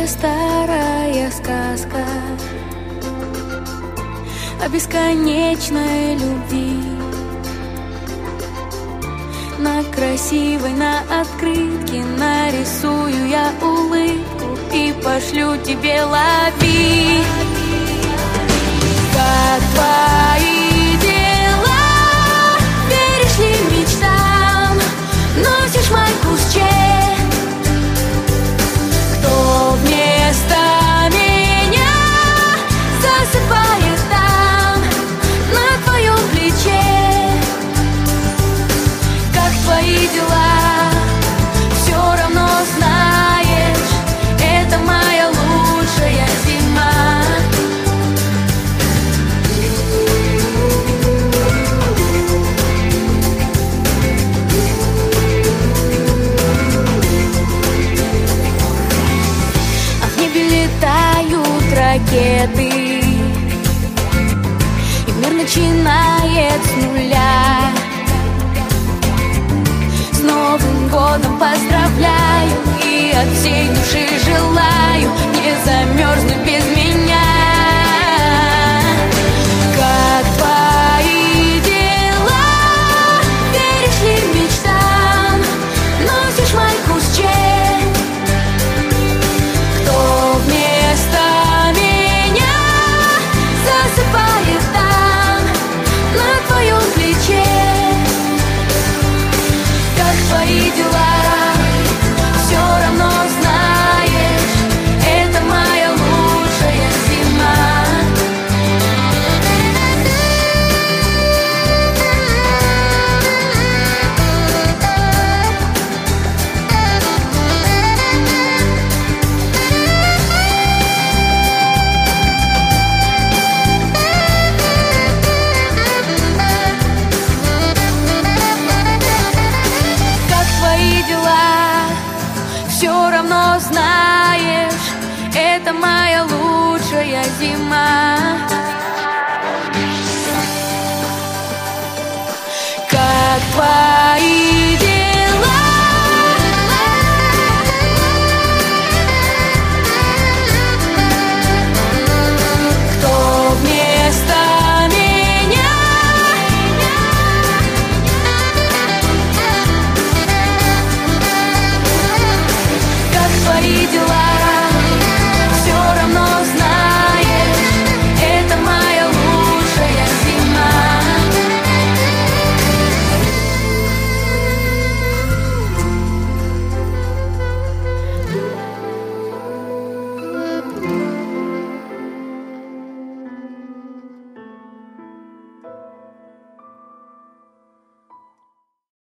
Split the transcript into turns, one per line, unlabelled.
тебе старая сказка о бесконечной любви. На красивой, на открытке нарисую я улыбку и пошлю тебе, лови. Как твои дела? Веришь ли мечтам? Носишь майку с Че? Кто вместо меня засыпает там, на твоем плече? Как твои дела? Все равно знаешь, это моя лучшая зима. А в небе летают ракеты, и мир начинает с нуля. С Новым годом поздравляю и от всей души желаю не замерзнуть без меня. Как твои дела? Веришь ли мечтам? Носишь майку с Че? Кто вместо меня засыпает там, на твоем плече? Как твои дела? Все равно знаешь, это моя лучшая зима. Как твои дела? Все равно знаешь, это моя лучшая зима.